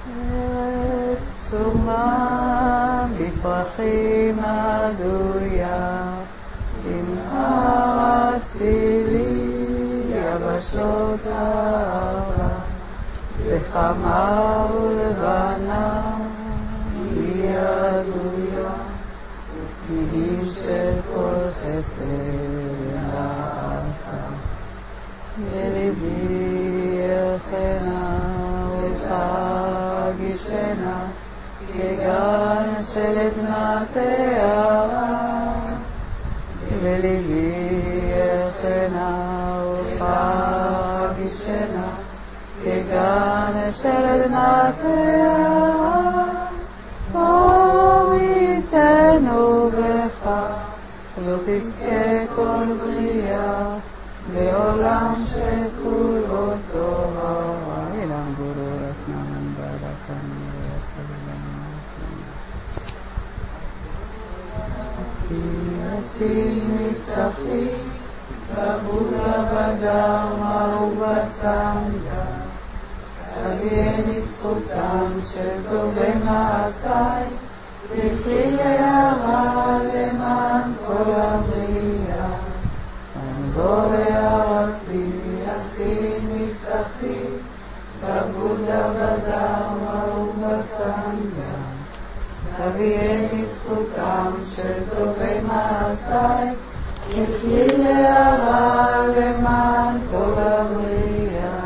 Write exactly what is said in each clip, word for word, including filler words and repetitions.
ארץ פסומה בפרחים עדויה, עם הר אצילי יבשות אהבה, וחמה ולבנה היא עדויה, ופנינים של כל חסד נעתה. בליבי יחנה ותגישנה, כגן של עדנה תארה. בליבי יחנה ותגישנה, כגן של עדנה תארה. אור ייתנו בך, לא תזכה כל בריאה, בעולם שכולו טוהרה. אילן גורו רתנן ברקן ישים מבטחי בבודה בדרמה ובסנדה, תביאני זכותם של טובי מעשיי, וכלי להרע למען כל הבריאה. בורעתי ישים מבטחי בבודה בדרמה ובסנדה, תביאני זכותם של טובי מעשיי, וכלי להרע למען כל הבריאה.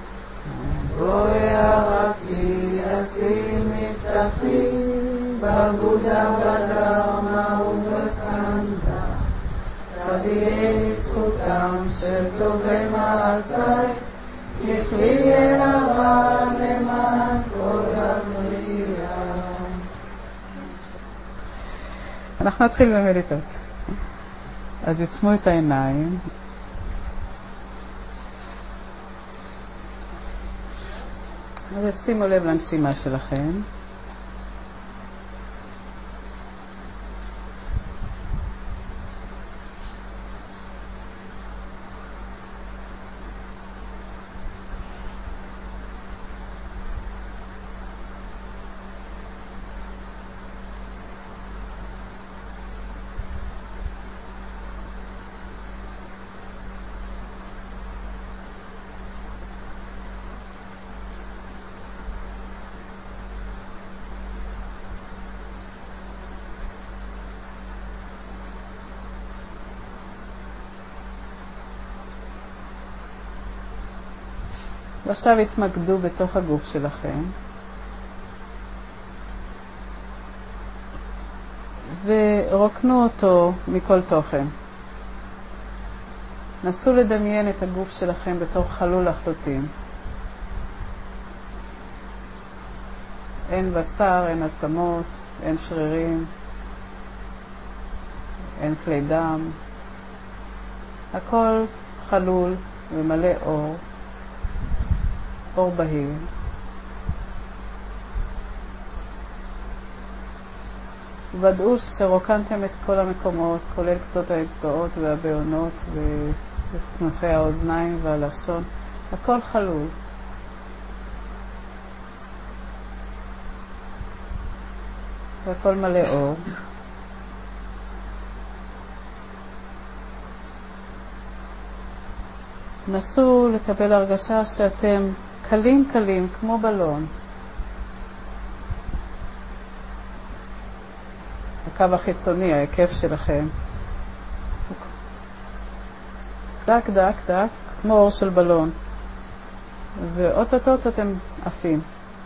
בורעתי ישים מבטחי בבודה בדרמה ובסנדה, תביאני זכותם של טובי מעשיי, יכלי להרע למען כל הבריאה. אנחנו נתחיל במדיטציה. אז עצמו את העיניים. אז שימו לב לנשימה שלכם. ועכשיו התמקדו בתוך הגוף שלכם, ורוקנו אותו מכל תוכן. נסו לדמיין את הגוף שלכם בתור חלול לחלוטין. אין בשר, אין עצמות, אין שרירים, אין כלי דם. הכל חלול ומלא אור. אור בהיר. ודאו שרוקנתם את כל המקומות, כולל קצות האצבעות והבעונות ותנוחי האוזניים והלשון. הכל חלול. והכל מלא אור. נסו לקבל הרגשה שאתם קלים קלים כמו בלון. הקו החיצוני, ההיקף שלכם. דק דק דק, כמו אור של בלון. ואוטוטוט אתם עפים.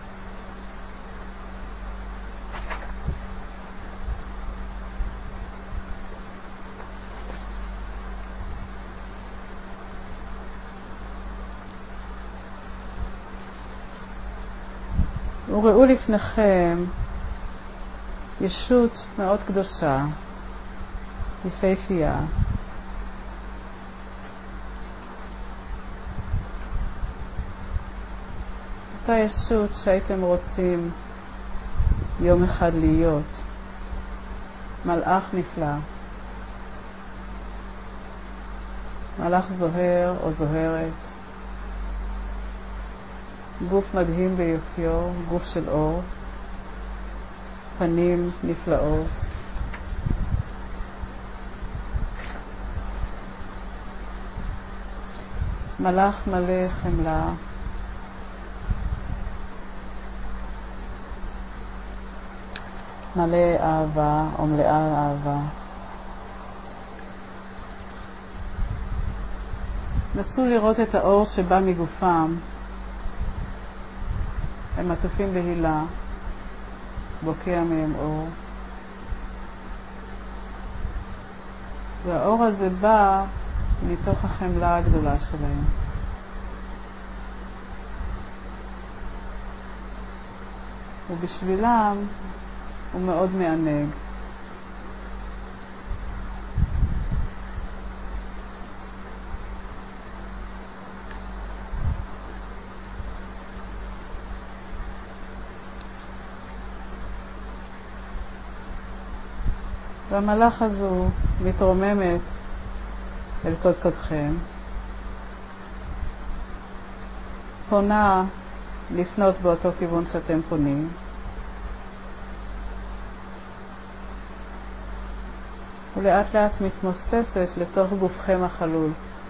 וראו לפניכם ישות מאוד קדושה, יפהפייה. אותה ישות שהייתם רוצים יום אחד להיות. מלאך נפלא. מלאך זוהר או זוהרת. גוף מדהים ביופיו, גוף של אור, פנים נפלאות. מלאך מלא חמלה. מלא אהבה או מלאה אהבה. נסו לראות את האור שבא מגופם. הם עטופים בהילה, בוקע מהם אור. והאור הזה בא מתוך החמלה הגדולה שלהם. ובשבילם הוא מאוד מענג. והמלאך הזו מתרוממת אל קודקודכם, פונה לפנות באותו כיוון שאתם פונים, ולאט לאט מתמוססת לתוך גופכם החלול.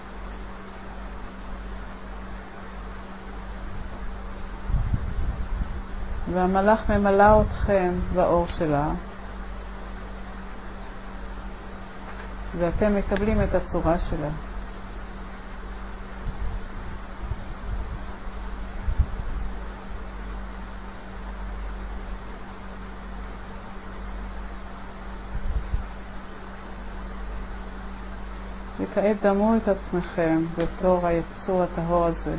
והמלאך ממלא אתכם באור שלה, ואתם מקבלים את הצורה שלה. וכעת דמו את עצמכם בתור היצור הטהור הזה.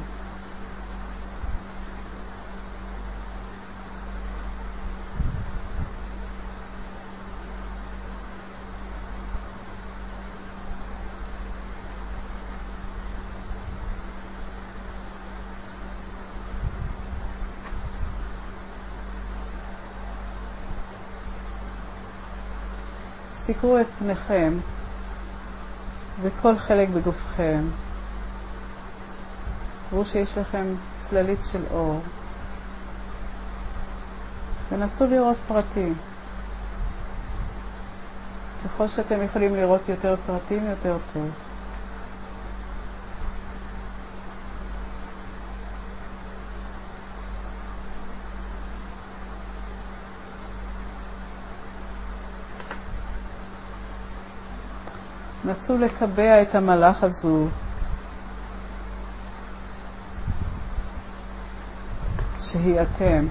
תקראו את פניכם וכל חלק בגופכם. תראו שיש לכם צללית של אור. ונסו לראות פרטים. ככל שאתם יכולים לראות יותר פרטים, יותר טוב. נסו לקבע את המלאך הזו שהיא אתם.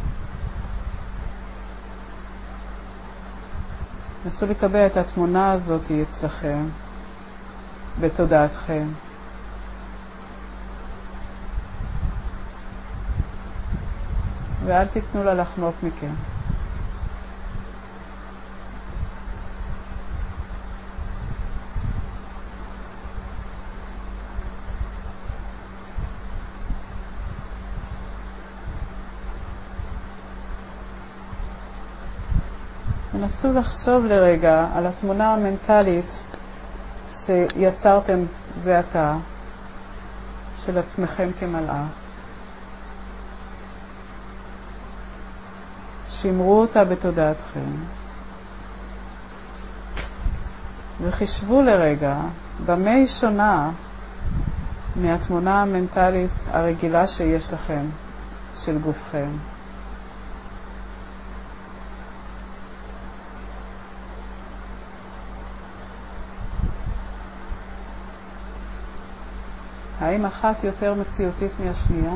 נסו לקבע את התמונה הזאת אצלכם, בתודעתכם. ואל תיתנו לה לחמוק מכם. נסו לחשוב לרגע על התמונה המנטלית שיצרתם זה עתה של עצמכם כמלאך. שמרו אותה בתודעתכם וחישבו לרגע במה היא שונה מהתמונה המנטלית הרגילה שיש לכם של גופכם. האם אחת יותר מציאותית מהשנייה?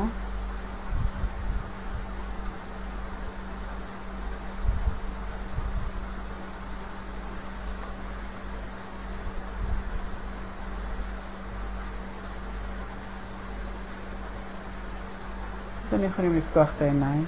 אתם יכולים לפתוח את העיניים.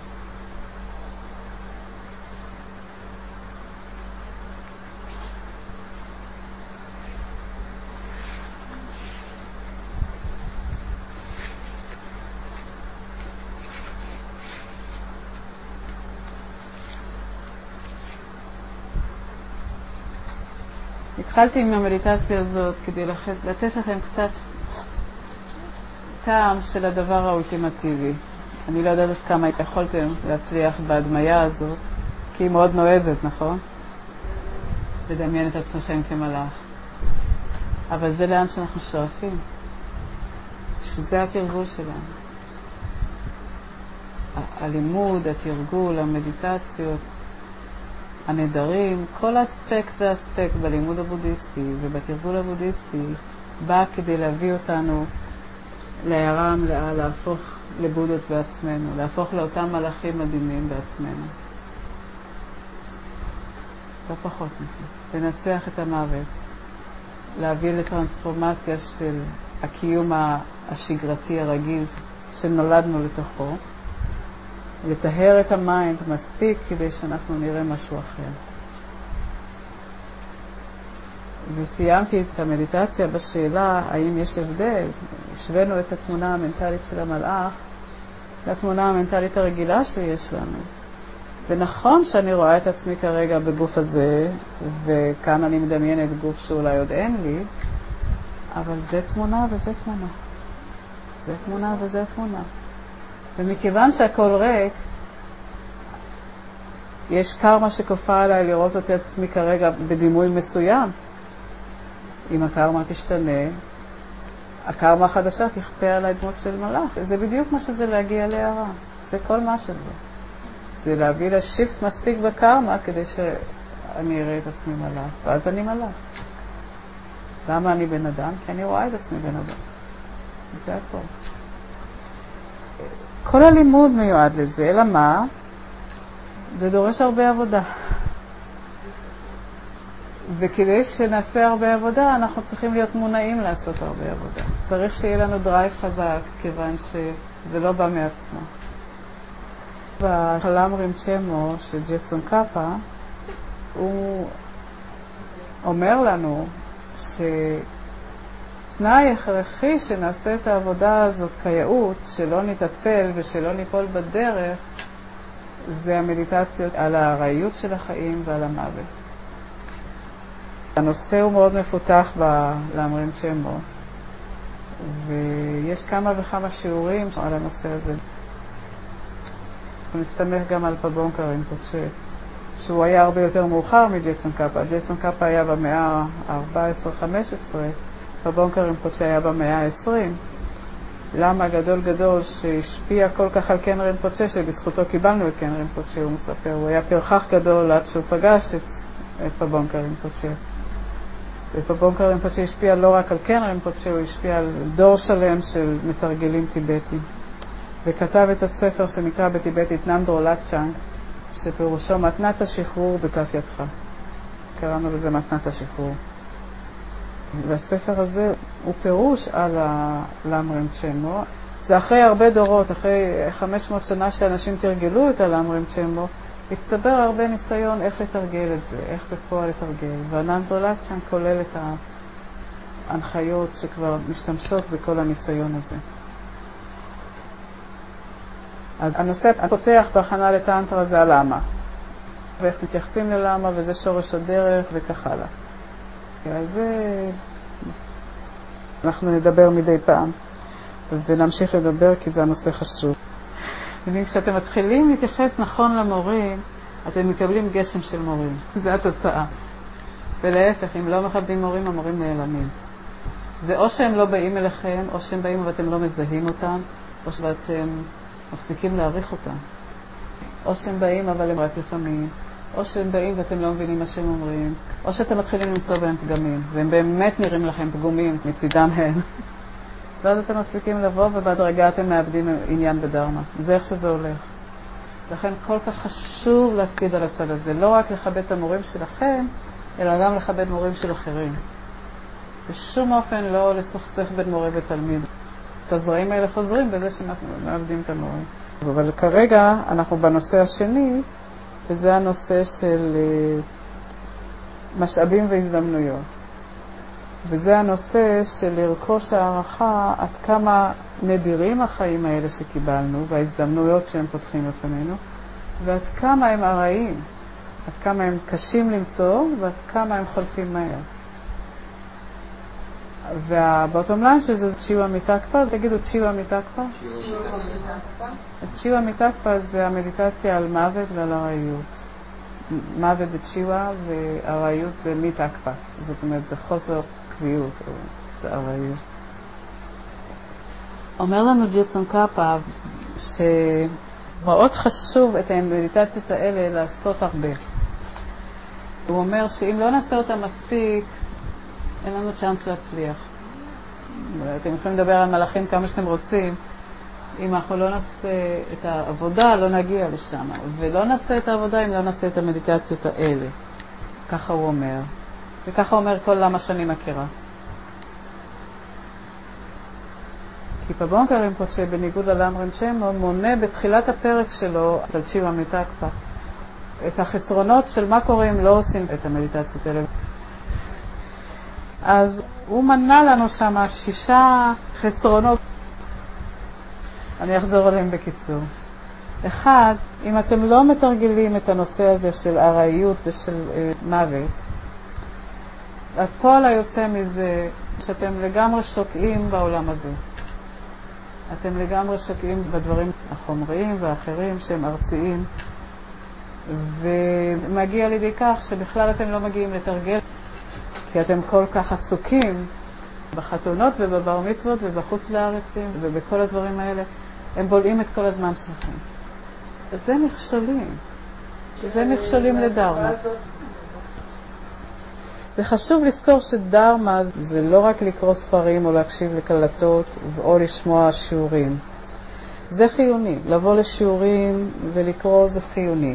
התחלתי עם המדיטציה הזאת כדי לתת לכם קצת טעם של הדבר האולטימטיבי. אני לא יודעת כמה יכולתם להצליח בהדמיה הזו, כי היא מאוד נועזת, נכון? לדמיין את עצמכם כמלאך. אבל זה לאן שאנחנו שואפים. שזה התרגול שלנו. הלימוד, התרגול, המדיטציות, הנדרים, כל אספקט ואספקט בלימוד הבודהיסטי ובתרגול הבודהיסטי בא כדי להביא אותנו להערה מלאה, להפוך לבודות בעצמנו, להפוך לאותם מלאכים מדהימים בעצמנו. לא פחות מזה. לנצח את המוות. להביא לטרנספורמציה של הקיום השגרתי הרגיל שנולדנו לתוכו. לטהר את המיינד מספיק כדי שאנחנו נראה משהו אחר. וסיימתי את המדיטציה בשאלה האם יש הבדל. השווינו את התמונה המנטלית של המלאך לתמונה המנטלית הרגילה שיש לנו. ונכון שאני רואה את עצמי כרגע בגוף הזה, וכאן אני מדמיינת גוף שאולי עוד אין לי, אבל זה תמונה וזה תמונה. זה תמונה וזה תמונה. ומכיוון שהכל ריק, יש קרמה שכופה עליי לראות את עצמי כרגע בדימוי מסוים. אם הקרמה תשתנה, הקרמה החדשה תכפה עליי דמות של מלאך. זה בדיוק מה שזה להגיע להערה. זה כל מה שזה. זה להביא לשיפט מספיק בקרמה כדי שאני אראה את עצמי מלאך. ואז אני מלאך. למה אני בן אדם? כי אני רואה את עצמי בן אדם. זה הכל. כל הלימוד מיועד לזה, אלא מה? זה דורש הרבה עבודה. וכדי שנעשה הרבה עבודה, אנחנו צריכים להיות מונעים לעשות הרבה עבודה. צריך שיהיה לנו דרייב חזק, כיוון שזה לא בא מעצמו. בחלם רימצ'מו של ג'סון קאפה, הוא אומר לנו שתנאי הכרחי שנעשה את העבודה הזאת כייעוץ, שלא נתעצל ושלא ניפול בדרך, זה המדיטציות על הארעיות של החיים ועל המוות. הנושא הוא מאוד מפותח בחלם רימצ'מו, ויש כמה וכמה שיעורים על הנושא הזה. הוא מסתמך גם על פבונקה רינפוצ'ה, שהוא היה הרבה יותר מאוחר מג'סון קאפה. ג'סון קאפה היה במאה ה-ארבע עשרה חמש עשרה, פבונקה רינפוצ'ה היה במאה ה-עשרים. למה גדול גדול שהשפיע כל כך על קן רינפוצ'ה, שבזכותו קיבלנו את קן רינפוצ'ה, הוא מספר. הוא היה פרחח גדול עד שהוא פגש את, את פבונקה רינפוצ'ה. ופבונקה רינפוצ'ה השפיע לא רק על קן רינפוצ'ה, הוא השפיע על דור שלם של מתרגלים טיבטים. וכתב את הספר שנקרא בטיבטית נמדרו לקצ'אנג, שפירושו מתנת השחרור בכף ידך. קראנו לזה מתנת השחרור. והספר הזה הוא פירוש על הלם רימצ'מו. זה אחרי הרבה דורות, אחרי חמש מאות שנה שאנשים תרגלו את הלם רימצ'מו, הצטבר הרבה ניסיון איך לתרגל את זה, איך בפועל לתרגל. והנמדרו לקצ'אנג כולל את ההנחיות שכבר משתמשות בכל הניסיון הזה. אז הנושא הפותח בהכנה לטנטרה זה הלמה. ואיך מתייחסים ללמה, וזה שורש הדרך וכך הלאה. אז זה אנחנו נדבר מדי פעם, ונמשיך לדבר כי זה הנושא חשוב. וכשאתם מתחילים להתייחס נכון למורים, אתם מקבלים גשם של מורים. זה התוצאה. ולהפך, אם לא מכבדים מורים, המורים נעלמים. זה או שהם לא באים אליכם, או שהם באים ואתם לא מזהים אותם, או שאתם מפסיקים להעריך אותם. או שהם באים אבל הם רק לפעמים, או שהם באים ואתם לא מבינים מה שהם אומרים, או שאתם מתחילים למצוא בהם פגמים, והם באמת נראים לכם פגומים מצידם הם. ואז אתם מפסיקים לבוא ובהדרגה אתם מאבדים עניין בדרמה. זה איך שזה הולך. לכן כל כך חשוב להקפיד על הצד הזה, לא רק לכבד את המורים שלכם, אלא גם לכבד מורים של אחרים. בשום אופן לא לסכסך בין מורה ותלמיד. את הזרעים האלה חוזרים בזה שאנחנו מאבדים את המורים. אבל כרגע אנחנו בנושא השני, וזה הנושא של משאבים והזדמנויות. וזה הנושא של לרכוש הערכה עד כמה נדירים החיים האלה שקיבלנו, וההזדמנויות שהם פותחים לפנינו, ועד כמה הם ארעיים, עד כמה הם קשים למצוא, ועד כמה הם חולפים מהר. והבוטום ליין שזה צ'יווה מיטקפה, תגידו צ'יווה מיטקפה? צ'יווה מיטקפה זה המדיטציה על מוות ועל ארעיות. מוות זה צ'יווה והארעיות זה מיטקפה. זאת אומרת, זה חוסר קביעות, או זה ארעיות. אומר לנו ג'יטסון קאפה שמאוד חשוב את המדיטציות האלה לעשות הרבה. הוא אומר שאם לא נעשה אותה מספיק, אין לנו צ'אנס להצליח. אתם יכולים לדבר על מלאכים כמה שאתם רוצים. אם אנחנו לא נעשה את העבודה, לא נגיע לשם. ולא נעשה את העבודה אם לא נעשה את המדיטציות האלה. ככה הוא אומר. וככה אומר כל למה שאני מכירה. כי פבונקה רינפוצ'ה, בניגוד ללמה רינצ'מו, מונה בתחילת הפרק שלו, על צ'יווה מיטקפה, את החסרונות של מה קורה אם לא עושים את המדיטציות האלה. אז הוא מנה לנו שם שישה חסרונות. אני אחזור עליהם בקיצור. אחד, אם אתם לא מתרגלים את הנושא הזה של ארעיות ושל אה, מוות, הפועל היוצא מזה שאתם לגמרי שוקעים בעולם הזה. אתם לגמרי שוקעים בדברים החומריים והאחרים שהם ארציים, ומגיע לידי כך שבכלל אתם לא מגיעים לתרגל, כי אתם כל כך עסוקים בחתונות ובבר מצוות ובחוץ לארצים ובכל הדברים האלה, הם בולעים את כל הזמן שלכם. זה מכשולים. זה מכשולים לדרמה. וחשוב לזכור שדרמה זה לא רק לקרוא ספרים או להקשיב לקלטות או לשמוע שיעורים. זה חיוני. לבוא לשיעורים ולקרוא זה חיוני.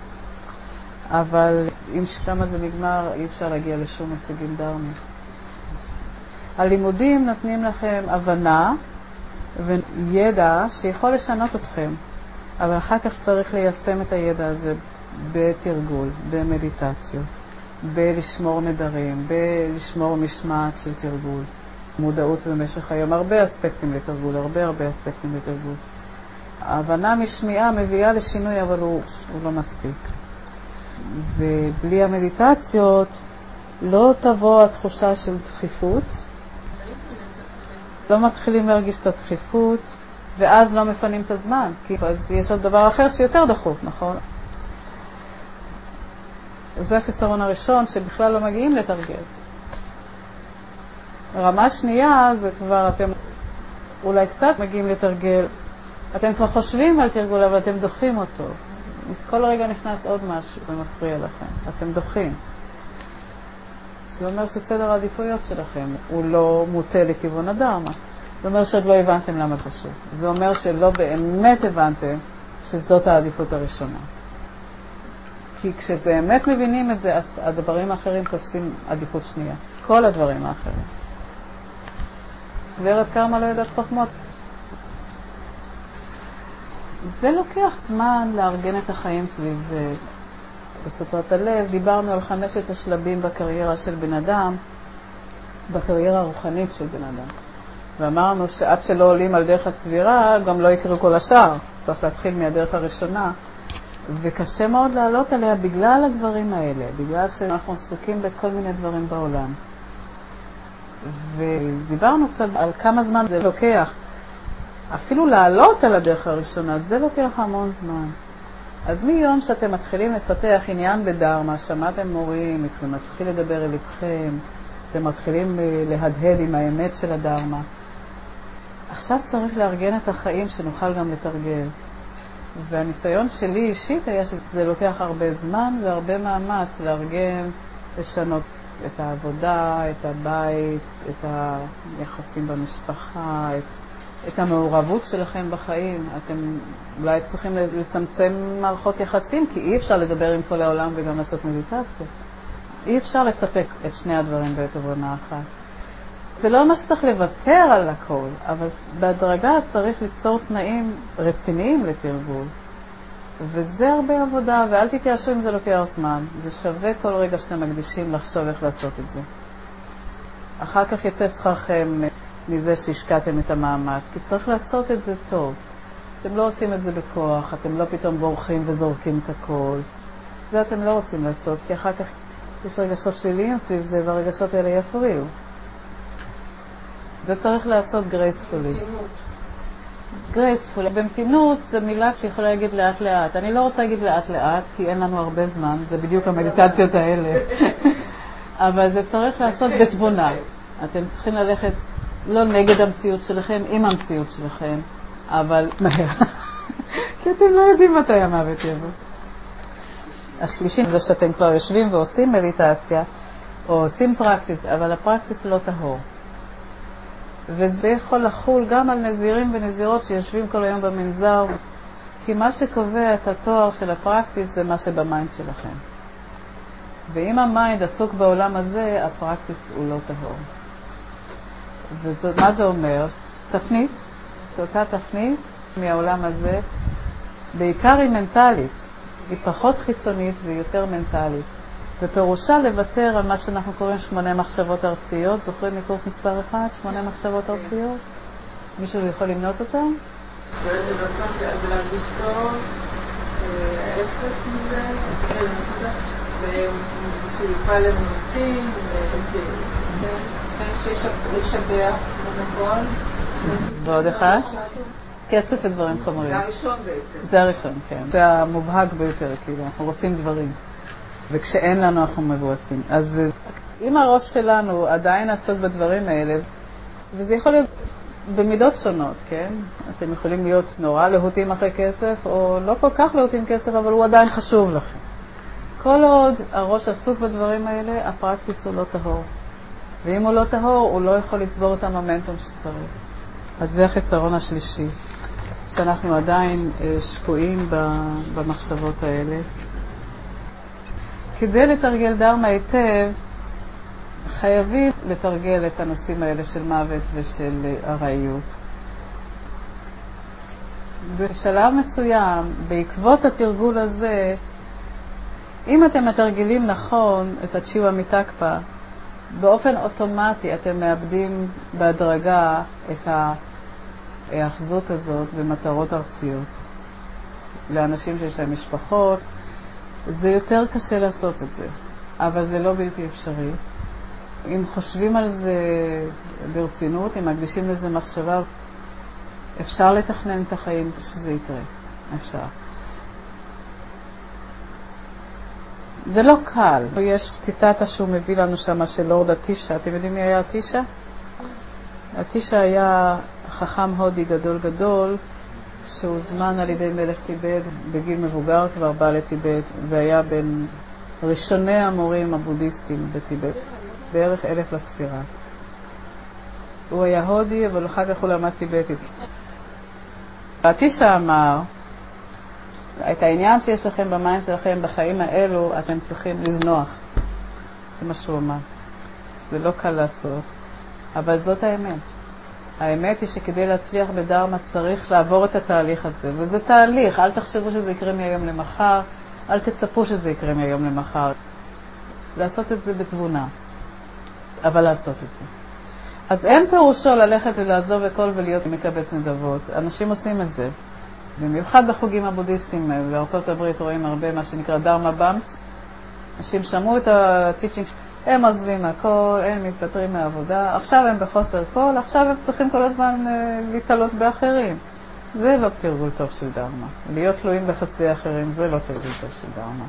אבל אם שכמה זה נגמר, אי אפשר להגיע לשום הישגים דרמיים. הלימודים נותנים לכם הבנה וידע שיכול לשנות אתכם, אבל אחר כך צריך ליישם את הידע הזה בתרגול, במדיטציות, בלשמור נדרים, בלשמור משמעת של תרגול, מודעות במשך היום, הרבה אספקטים לתרגול, הרבה הרבה אספקטים לתרגול. ההבנה משמיעה מביאה לשינוי, אבל הוא, הוא לא מספיק. ובלי המדיטציות לא תבוא התחושה של דחיפות, לא מתחילים להרגיש את הדחיפות, ואז לא מפנים את הזמן, כי אז יש עוד דבר אחר שיותר דחוף, נכון? זה החיסרון הראשון, שבכלל לא מגיעים לתרגל. רמה שנייה זה כבר אתם אולי קצת מגיעים לתרגל, אתם כבר חושבים על תרגול, אבל אתם דוחים אותו. כל רגע נכנס עוד משהו ומפריע לכם, אתם דוחים. זה אומר שסדר העדיפויות שלכם הוא לא מוטה לכיוון הדרמה. זה אומר שעוד לא הבנתם למה פשוט. זה אומר שלא באמת הבנתם שזאת העדיפות הראשונה. כי כשבאמת מבינים את זה, אז הדברים האחרים תופסים עדיפות שנייה. כל הדברים האחרים. ורד קרמה לא יודעת חוכמות. זה לוקח זמן לארגן את החיים סביב זה. בסתרת הלב דיברנו על חמשת השלבים בקריירה של בן אדם, בקריירה הרוחנית של בן אדם. ואמרנו שעד שלא עולים על דרך הצבירה, גם לא יקרו כל השאר. צריך להתחיל מהדרך הראשונה. וקשה מאוד לעלות עליה בגלל הדברים האלה, בגלל שאנחנו עסוקים בכל מיני דברים בעולם. ודיברנו קצת על כמה זמן זה לוקח. אפילו לעלות על הדרך הראשונה, זה לוקח המון זמן. אז מיום שאתם מתחילים לפתח עניין בדרמה, שמעתם מורים, אתם מתחילים לדבר אל לבכם, אתם מתחילים להדהד עם האמת של הדרמה. עכשיו צריך לארגן את החיים שנוכל גם לתרגל. והניסיון שלי אישית היה שזה לוקח הרבה זמן והרבה מאמץ לארגן, לשנות את העבודה, את הבית, את היחסים במשפחה, את, את המעורבות שלכם בחיים. אתם אולי צריכים לצמצם מערכות יחסים, כי אי אפשר לדבר עם כל העולם וגם לעשות מדיטציה. אי אפשר לספק את שני הדברים בעת עבודה אחת. זה לא אומר שצריך לוותר על הכל, אבל בהדרגה צריך ליצור תנאים רציניים לתרגול. וזה הרבה עבודה, ואל תתייאשו אם זה לוקח זמן. זה שווה כל רגע שאתם מקדישים לחשוב איך לעשות את זה. אחר כך יצא שכרכם מזה שהשקעתם את המאמץ, כי צריך לעשות את זה טוב. אתם לא עושים את זה בכוח, אתם לא פתאום בורחים וזורקים את הכל. זה אתם לא רוצים לעשות, כי אחר כך יש רגשות שליליים סביב זה, והרגשות האלה יפריעו. זה צריך לעשות גרייספולי. גרייספולי. במתינות זה מילה שיכולה להגיד לאט לאט. אני לא רוצה להגיד לאט לאט, כי אין לנו הרבה זמן, זה בדיוק המדיטציות האלה. אבל זה צריך לעשות בתבונה. אתם צריכים ללכת לא נגד המציאות שלכם, עם המציאות שלכם, אבל מהר. כי אתם לא יודעים מתי המוות יבוא. השלישי זה שאתם כבר יושבים ועושים מדיטציה, או עושים פרקטיס, אבל הפרקטיס לא טהור. וזה יכול לחול גם על נזירים ונזירות שיושבים כל היום במנזר, כי מה שקובע את התואר של הפרקטיס זה מה שבמיינד שלכם. ואם המיינד עסוק בעולם הזה, הפרקטיס הוא לא טהור. ומה זה אומר? תפנית, זו אותה תפנית מהעולם הזה, בעיקר היא מנטלית, היא פחות חיצונית והיא יותר מנטלית. ופירושה לוותר על מה שאנחנו קוראים שמונה מחשבות ארציות. זוכרים מקורס מספר אחד, שמונה מחשבות ארציות? מישהו יכול למנות אותם? זה להרגיש טוב, ההפך מזה, ושאיפה למנותים, לשבח, נכון? ועוד אחד? כסף ודברים חומרים. זה הראשון בעצם. זה הראשון, כן. זה המובהק ביותר, כאילו, אנחנו רוצים דברים. וכשאין לנו אנחנו מבואסים. אז אם הראש שלנו עדיין עסוק בדברים האלה, וזה יכול להיות במידות שונות, כן? אתם יכולים להיות נורא להוטים אחרי כסף, או לא כל כך להוטים כסף, אבל הוא עדיין חשוב לכם. כל עוד הראש עסוק בדברים האלה, הפרקטיס הוא לא טהור. ואם הוא לא טהור, הוא לא יכול לצבור את המומנטום שצריך. אז זה החיסרון השלישי, שאנחנו עדיין שקועים במחשבות האלה. כדי לתרגל דרמה היטב, חייבים לתרגל את הנושאים האלה של מוות ושל ארעיות. בשלב מסוים, בעקבות התרגול הזה, אם אתם מתרגלים נכון את הצ'יווה מיטקפה, באופן אוטומטי אתם מאבדים בהדרגה את האחזות הזאת במטרות ארציות. לאנשים שיש להם משפחות, זה יותר קשה לעשות את זה, אבל זה לא בלתי אפשרי. אם חושבים על זה ברצינות, אם מקדישים לזה מחשבה, אפשר לתכנן את החיים שזה יקרה. אפשר. זה לא קל. יש ציטטה שהוא מביא לנו שם של לורד אטישה. אתם יודעים מי היה אטישה? אטישה היה חכם הודי גדול גדול, שהוזמן על ידי מלך טיבט בגיל מבוגר, כבר בא לטיבט, והיה בין ראשוני המורים הבודהיסטים בטיבט, בערך אלף לספירה. הוא היה הודי, אבל אחר כך הוא למד טיבטית. אטישה אמר, את העניין שיש לכם במים שלכם בחיים האלו, אתם צריכים לזנוח. זה מה שהוא אמר. זה לא קל לעשות, אבל זאת האמת. האמת היא שכדי להצליח בדרמה צריך לעבור את התהליך הזה, וזה תהליך. אל תחשבו שזה יקרה מהיום למחר, אל תצפו שזה יקרה מהיום למחר. לעשות את זה בתבונה, אבל לעשות את זה. אז אין פירושו ללכת ולעזוב הכל ולהיות מקבץ נדבות. אנשים עושים את זה. במיוחד בחוגים הבודהיסטים, בארצות הברית רואים הרבה מה שנקרא דרמה במס. אנשים שמעו את הטיצ'ינג, הם עוזבים הכל, הם מתפטרים מהעבודה, עכשיו הם בחוסר כל, עכשיו הם צריכים כל הזמן להתעלות באחרים. זה לא תרגול טוב של דרמה. להיות תלויים בחסדי אחרים, זה לא תרגול טוב של דרמה.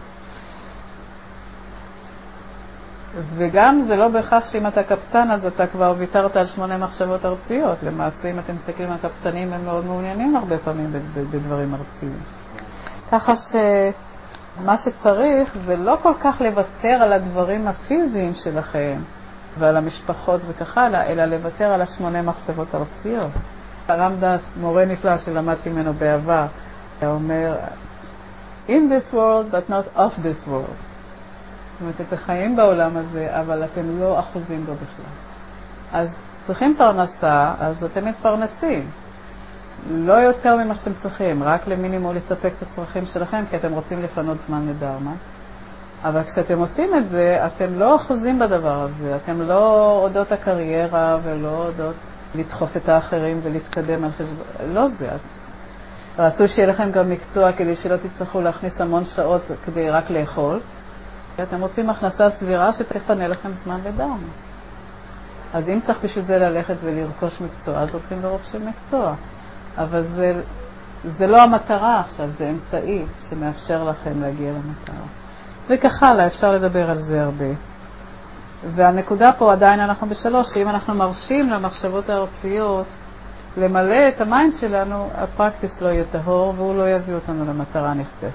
וגם זה לא בהכרח שאם אתה קפטן, אז אתה כבר ויתרת על שמונה מחשבות ארציות. למעשה, אם אתם מסתכלים על קפטנים, הם מאוד מעוניינים הרבה פעמים בדברים ארציים. ככה שמה שצריך זה לא כל כך לוותר על הדברים הפיזיים שלכם ועל המשפחות וכך הלאה, אלא לוותר על השמונה מחשבות ארציות. הרם דס, מורה נפלא שלמדתי ממנו בעבר, הוא אומר, in this world but not of this world. זאת אומרת, אתם חיים בעולם הזה, אבל אתם לא אחוזים בו בכלל. אז צריכים פרנסה, אז אתם מתפרנסים. לא יותר ממה שאתם צריכים, רק למינימום לספק את הצרכים שלכם, כי אתם רוצים לפנות זמן לדרמה. אבל כשאתם עושים את זה, אתם לא אחוזים בדבר הזה. אתם לא עודות הקריירה ולא עודות לדחוף את האחרים ולהתקדם על חשבון. לא זה. רצו שיהיה לכם גם מקצוע כדי שלא תצטרכו להכניס המון שעות כדי רק לאכול. אתם רוצים הכנסה סבירה שתפנה לכם זמן לדרמה. אז אם צריך בשביל זה ללכת ולרכוש מקצוע, אז הולכים לרוכש מקצוע. אבל זה, זה לא המטרה עכשיו, זה אמצעי שמאפשר לכם להגיע למטרה. וכך הלאה, אפשר לדבר על זה הרבה. והנקודה פה עדיין אנחנו בשלוש, שאם אנחנו מרשים למחשבות הארציות למלא את המיינד שלנו, הפרקטיס לא יהיה טהור והוא לא יביא אותנו למטרה נכספת.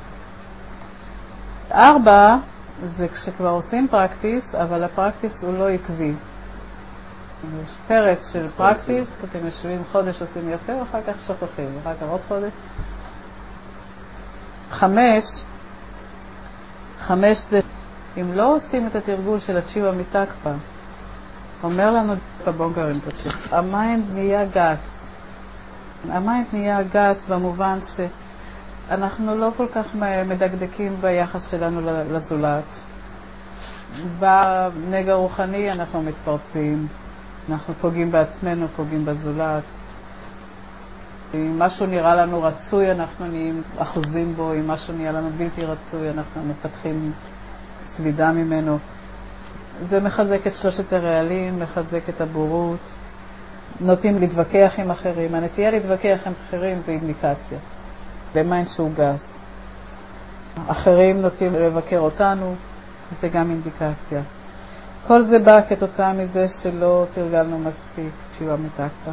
ארבע, זה כשכבר עושים פרקטיס, אבל הפרקטיס הוא לא עקבי. יש פרץ של פרקטיס, אתם יושבים חודש עושים יפה, ואחר כך שוכחים, ואחר כך עוד חודש. חמש, חמש זה, אם לא עושים את התרגול של הצ'יבה מיטקפה, אומר לנו בבונקרים תקשיב, המיינד נהיה גס. המיינד נהיה גס במובן שאנחנו לא כל כך מדקדקים ביחס שלנו לזולת. בנגע רוחני אנחנו מתפרצים, אנחנו פוגעים בעצמנו, פוגעים בזולת. אם משהו נראה לנו רצוי, אנחנו נהיים אחוזים בו, אם משהו נראה לנו בלתי רצוי, אנחנו מפתחים סלידה ממנו. זה מחזק את שלושת הרעלים, מחזק את הבורות, נוטים להתווכח עם אחרים. הנטייה להתווכח עם אחרים זה אינדיקציה. זה מיינד שהוא גס. אחרים נוטים לבקר אותנו, זה גם אינדיקציה. כל זה בא כתוצאה מזה שלא תרגלנו מספיק צ'יבה מיטקפה.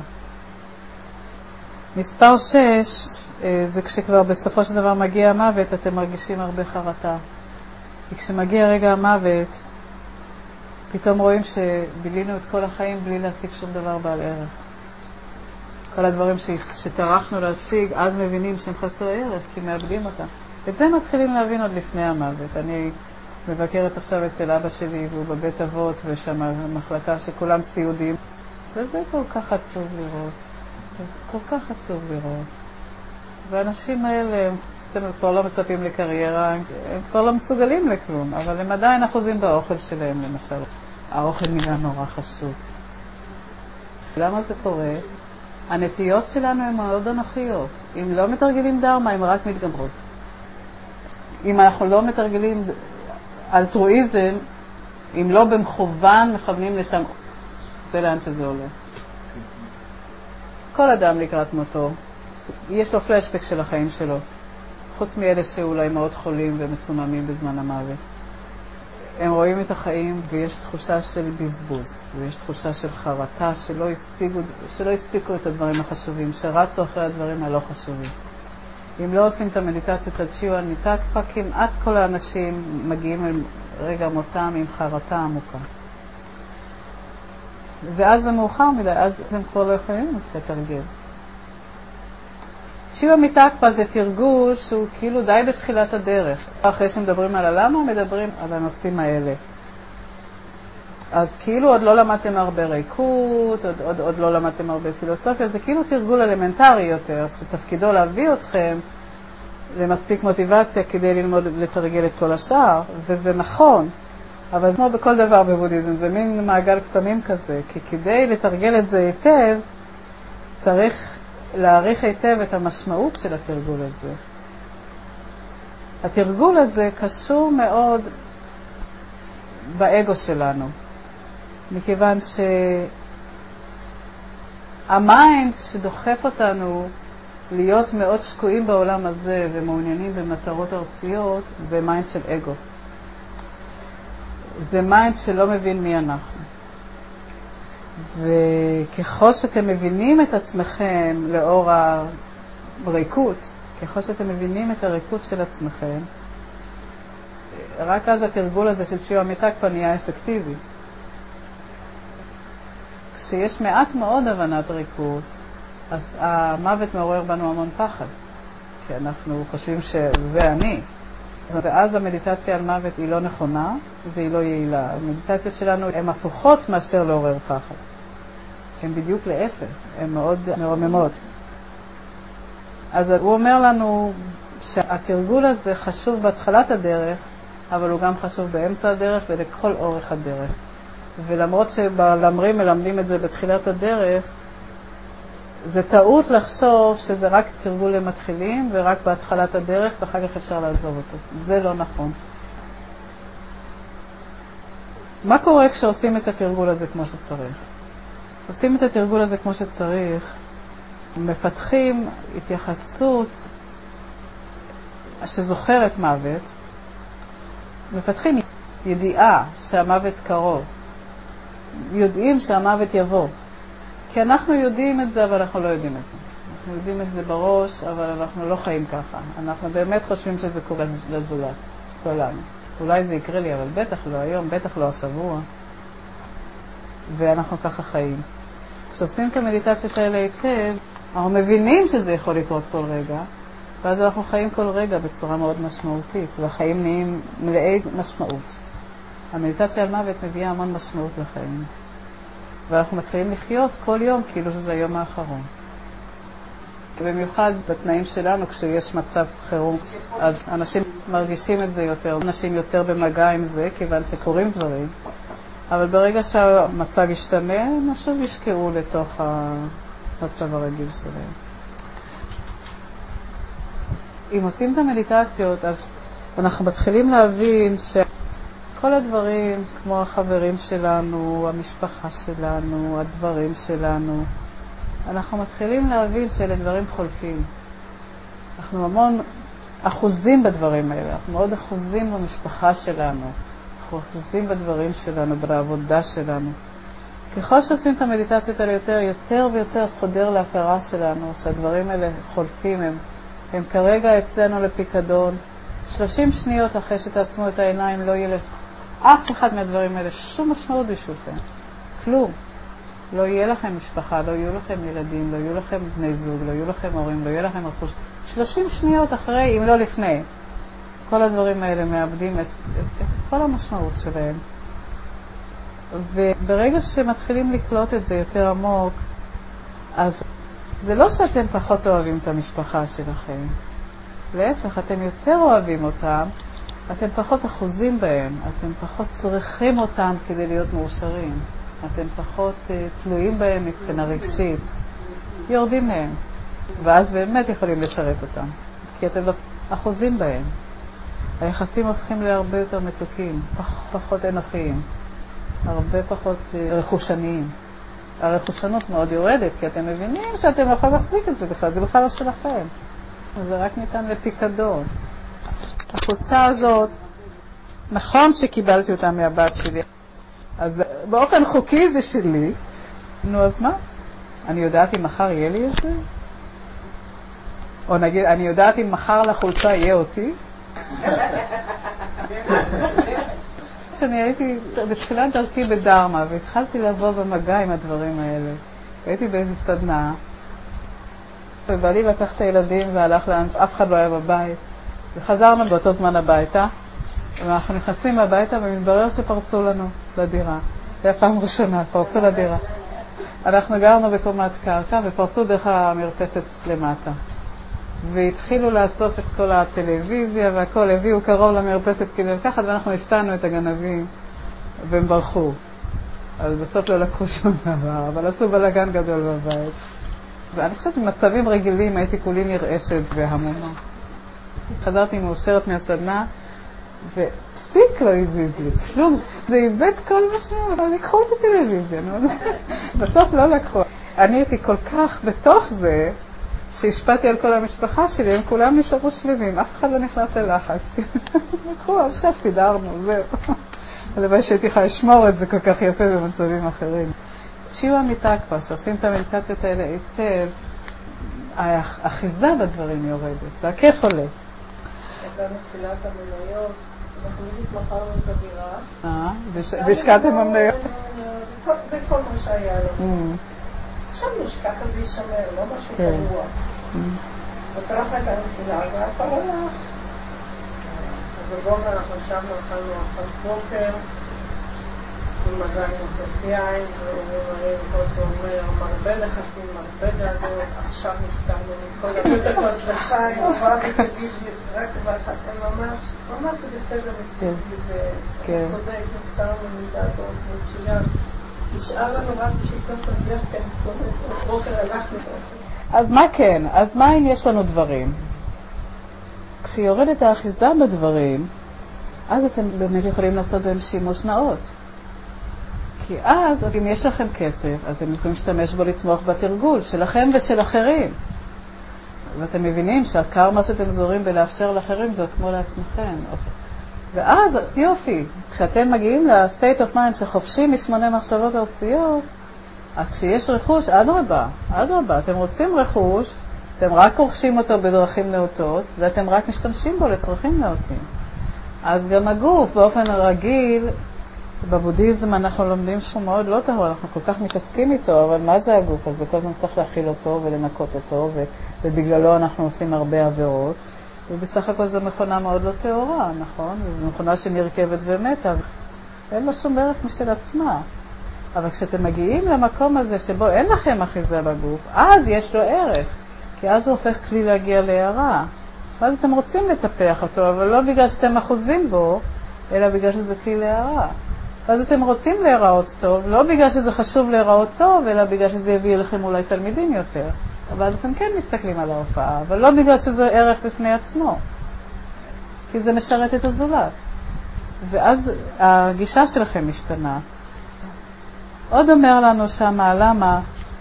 מספר שש, זה כשכבר בסופו של דבר מגיע המוות, אתם מרגישים הרבה חרטה. כי כשמגיע רגע המוות, פתאום רואים שבילינו את כל החיים בלי להשיג שום דבר בעל ערך. כל הדברים שטרחנו להשיג, אז מבינים שהם חסרי ערך, כי מאבדים אותם. את זה מתחילים להבין עוד לפני המוות. אני מבקרת עכשיו אצל אבא שלי, והוא בבית אבות, ושם מחלקה שכולם סיעודים. וזה כל כך עצוב לראות. זה כל כך עצוב לראות. והאנשים האלה, אתם כבר לא מצפים לקריירה, הם כבר לא מסוגלים לכלום, אבל הם עדיין אחוזים באוכל שלהם, למשל. האוכל נראה נורא חשוב. למה זה קורה? הנטיות שלנו הן מאוד אנוכיות. אם לא מתרגלים דרמה, הן רק מתגברות. אם אנחנו לא מתרגלים אלטרואיזם, אם לא במכוון מכוונים לשם, זה לאן שזה עולה. כל אדם לקראת מותו, יש לו פלשבק של החיים שלו, חוץ מאלה שאולי מאוד חולים ומסוממים בזמן המוות. הם רואים את החיים ויש תחושה של בזבוז, ויש תחושה של חרטה שלא הספיקו, שלא הספיקו את הדברים החשובים, שרצו אחרי הדברים הלא חשובים. אם לא עושים את המדיטציות של צ'יבה מיטקפה, כמעט כל האנשים מגיעים אל רגע מותם עם חרטה עמוקה. ואז זה מאוחר מדי, אז הם כבר לא יכולים לתרגל. צ'יבה מיטקפה זה תרגול שהוא כאילו די בתחילת הדרך. אחרי שמדברים על הלמה, מדברים על הנושאים האלה. אז כאילו עוד לא למדתם הרבה ריקות, עוד, עוד, עוד לא למדתם הרבה פילוסופיה, זה כאילו תרגול אלמנטרי יותר, שתפקידו להביא אתכם למספיק מוטיבציה כדי ללמוד לתרגל את כל השאר, וזה נכון. אבל כמו בכל דבר בבודהיזם, זה מין מעגל קסמים כזה, כי כדי לתרגל את זה היטב, צריך להעריך היטב את המשמעות של התרגול הזה. התרגול הזה קשור מאוד באגו שלנו, מכיוון שהמיינד שדוחף אותנו להיות מאוד שקועים בעולם הזה ומעוניינים במטרות ארציות, זה מיינד של אגו. זה מיינד שלא מבין מי אנחנו. וככל שאתם מבינים את עצמכם לאור הריקות, ככל שאתם מבינים את הריקות של עצמכם, רק אז התרגול הזה של צ'יבה מיטקפה נהיה אפקטיבי. כשיש מעט מאוד הבנת ריקות, אז המוות מעורר בנו המון פחד, כי אנחנו חושבים שזה אני. ואז המדיטציה על מוות היא לא נכונה והיא לא יעילה. המדיטציות שלנו הן הפוכות מאשר לעורר פחד. הן בדיוק להפך, הן מאוד מרוממות. אז הוא אומר לנו שהתרגול הזה חשוב בהתחלת הדרך, אבל הוא גם חשוב באמצע הדרך ולכל אורך הדרך. ולמרות שבלמרים מלמדים את זה בתחילת הדרך, זה טעות לחשוב שזה רק תרגול למתחילים ורק בהתחלת הדרך ואחר כך אפשר לעזוב אותו. זה לא נכון. מה קורה כשעושים את התרגול הזה כמו שצריך? עושים את התרגול הזה כמו שצריך, מפתחים התייחסות שזוכרת מוות, מפתחים ידיעה שהמוות קרוב, יודעים שהמוות יבוא, כי אנחנו יודעים את זה אבל אנחנו לא יודעים את זה. אנחנו יודעים את זה בראש, אבל אנחנו לא חיים ככה. אנחנו באמת חושבים שזה קורה לזולת, כולנו. אולי זה יקרה לי, אבל בטח לא היום, בטח לא השבוע. ואנחנו ככה חיים. כשעושים את המדיטציות האלה היטב, אנחנו מבינים שזה יכול לקרות כל רגע, ואז אנחנו חיים כל רגע בצורה מאוד משמעותית, והחיים נהיים מלאי משמעות. המדיטציה על מוות מביאה המון משמעות לחיים. ואנחנו מתחילים לחיות כל יום כאילו שזה היום האחרון. במיוחד בתנאים שלנו, כשיש מצב חירום, אז אנשים מרגישים את זה יותר, אנשים יותר במגע עם זה, כיוון שקורים דברים. אבל ברגע שהמצב ישתנה, הם עכשיו ישקעו לתוך המצב הרגיל שלהם. אם עושים את המדיטציות, אז אנחנו מתחילים להבין שכל הדברים, כמו החברים שלנו, המשפחה שלנו, הדברים שלנו, אנחנו מתחילים להבין שאלה דברים חולפים. אנחנו המון אחוזים בדברים האלה, אנחנו מאוד אחוזים במשפחה שלנו, אנחנו אחוזים בדברים שלנו, בעבודה שלנו. ככל שעושים את המדיטציות האלה יותר, יותר ויותר חודר להכרה שלנו, שהדברים האלה חולפים, הם, הם כרגע אצלנו לפיקדון. שלושים שניות אחרי שתעצמו את העיניים לא יהיה לאף אחד מהדברים האלה שום משמעות בשבילכם. כלום. לא יהיה לכם משפחה, לא יהיו לכם ילדים, לא יהיו לכם בני זוג, לא יהיו לכם הורים, לא יהיה לכם רכוש. שלושים שניות אחרי, אם לא לפני, כל הדברים האלה מאבדים את, את, את כל המשמעות שלהם. וברגע שמתחילים לקלוט את זה יותר עמוק, אז זה לא שאתם פחות אוהבים את המשפחה שלכם. להפך, אתם יותר אוהבים אותם, אתם פחות אחוזים בהם, אתם פחות צריכים אותם כדי להיות מאושרים. אתם פחות uh, תלויים בהם מבחינה רגשית. יורדים מהם. ואז באמת יכולים לשרת אותם. כי אתם אחוזים בהם. היחסים הופכים להרבה יותר מתוקים, פח, פחות אנוכיים, הרבה פחות uh, רכושניים. הרכושנות מאוד יורדת, כי אתם מבינים שאתם לא יכולים להחזיק את זה בכלל, זה בכלל לא שלכם. זה רק ניתן לפיקדון. החוצה הזאת, נכון שקיבלתי אותה מהבת שלי, אז באופן חוקי זה שלי. נו, אז מה? אני יודעת אם מחר יהיה לי את זה? או נגיד, אני יודעת אם מחר לחולצה יהיה אותי? כשאני הייתי בתחילת דרכי בדרמה, והתחלתי לבוא במגע עם הדברים האלה. הייתי באיזו סדנה, ובעלי לקח את הילדים והלך לאנש, אף אחד לא היה בבית. וחזרנו באותו זמן הביתה, ואנחנו נכנסים הביתה ומתברר שפרצו לנו לדירה. זה היה פעם ראשונה, פרצו לדירה. אנחנו גרנו בקומת קרקע ופרצו דרך המרפסת למטה. והתחילו לאסוף את כל הטלוויזיה והכל, הביאו קרוב למרפסת כדי לקחת, ואנחנו הפתענו את הגנבים והם ברחו. אז בסוף לא לקחו שום דבר, אבל עשו בלגן גדול בבית. ואני חושבת במצבים רגילים הייתי כולי נרעשת והמומה. חזרתי מאושרת מהסדנה, ופסיק לא הזיז לי, כלום, זה איבד כל משמעות, אבל לקחו את הטלוויזיה, בסוף לא לקחו. אני הייתי כל כך בתוך זה, שהשפעתי על כל המשפחה שלי, הם כולם נשארו שלבים, אף אחד לא נכנס ללחץ. לקחו, עכשיו סידרנו, זהו. הלוואי שהייתי יכולה לשמור את זה כל כך יפה במצבים אחרים. שיעור המיטה כבר, שעושים את המדיטציות האלה היטב, האחיזה בדברים יורדת, והכיף עולה. הייתה נפילת המניות, אנחנו בדיוק מכרנו את הדירה. אה, והשקעתם המניות? בכל מה שהיה לנו. עכשיו נשכח את זה יישמר, לא משהו קבוע. ותלך הייתה נפילה, והכל הלך. אז בבוקר אנחנו שמה, אכלנו ארוחת בוקר, עם מגע עם כוס יין, ואומרים, כמו שאומר, מרבה לחסים, מרבה דאגות, עכשיו נפטרנו מכל הדקות לחיים, ואני תגיד לי, רק ואחת, ממש, ממש זה בסדר מציבי, וצודק, נפטרנו מדאגות, ומצוין. נשאר לנו רק בשיטות תרגיח כאן סומך, בוקר הלכנו. אז מה כן? אז מה אם יש לנו דברים? כשיורדת האחיזה בדברים, אז אתם באמת יכולים לעשות בהם שימוש נאות. כי אז, אם יש לכם כסף, אז אתם יכולים להשתמש בו לתמוך בתרגול שלכם ושל אחרים. ואתם מבינים שהקרמה שאתם זורים בלאפשר לאחרים זה כמו לעצמכם. ואז, יופי, כשאתם מגיעים ל-state of mind שחופשי משמונה מחשבות ארציות, אז כשיש רכוש, אדרבה, אדרבה, אתם רוצים רכוש, אתם רק רוכשים אותו בדרכים נאותות, ואתם רק משתמשים בו לצרכים נאותים. אז גם הגוף, באופן רגיל, בבודהיזם אנחנו לומדים שהוא מאוד לא טהור, אנחנו כל כך מתעסקים איתו, אבל מה זה הגוף? אז זה כל הזמן צריך להכיל אותו ולנקות אותו, ובגללו אנחנו עושים הרבה עבירות. ובסך הכל זו מכונה מאוד לא טהורה, נכון? זו מכונה שנרכבת ומתה, אין לה שום ערך משל עצמה. אבל כשאתם מגיעים למקום הזה שבו אין לכם אחיזה בגוף, אז יש לו ערך, כי אז הוא הופך כלי להגיע להערה. ואז אתם רוצים לטפח אותו, אבל לא בגלל שאתם אחוזים בו, אלא בגלל שזה כלי להערה. ואז אתם רוצים להיראות טוב, לא בגלל שזה חשוב להיראות טוב, אלא בגלל שזה יביא לכם אולי תלמידים יותר. אבל אתם כן מסתכלים על ההופעה, אבל לא בגלל שזה ערך בפני עצמו, כי זה משרת את הזולת. ואז הגישה שלכם משתנה. עוד אומר לנו שמה, למה